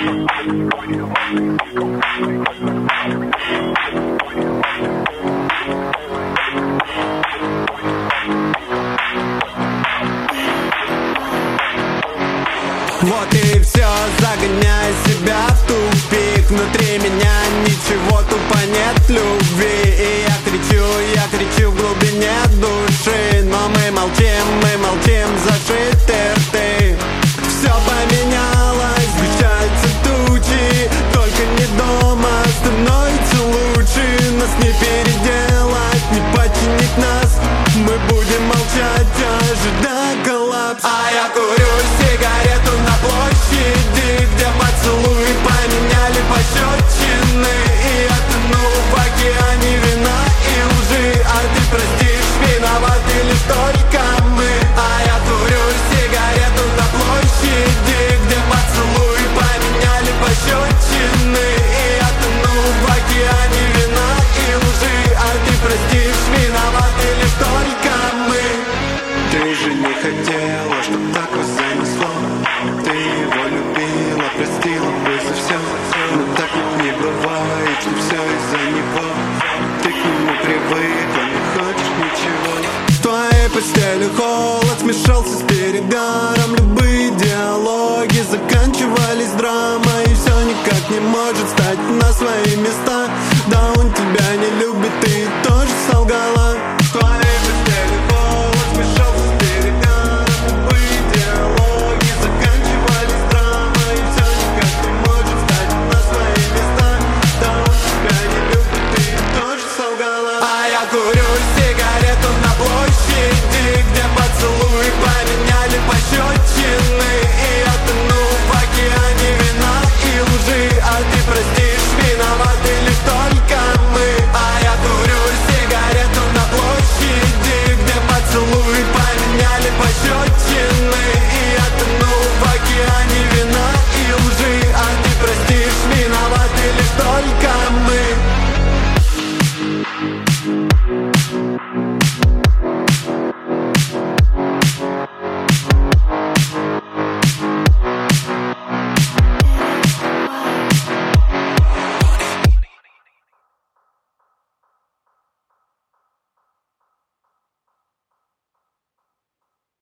Вот и все, загоняя себя в тупик. Внутри меня ничего, тупо нет любви. И я кричу в глубине души. Но мы молчим, зашиты рты. Все поменялось, сгущаются тучи. Только не дома, становится лучше. Нас не переделать, не починить нас. Мы будем молчать, ожидая коллапс. А я курю сигарету на площади, где поцелуи поменяли пощечины. И я тону в океане вина и лжи. А ты простишь, виноваты лишь только мы. А я курю сигарету на площади, где поцелуи поменяли пощечины. И я тону в океане вина и лжи. А ты простишь, виноваты лишь только мы. Ты же не хотела, чтоб так вас занесло. Ты его любила, простила бы за все. Но так ведь не бывает, что все из-за него. Ты к нему привыкла, не хочешь ничего. В твоей постели холод смешался с перегаром. Любые диалоги заканчивались драмой. И все никак не может стать на свои места. Да он тебя не любит, ты тоже солгала.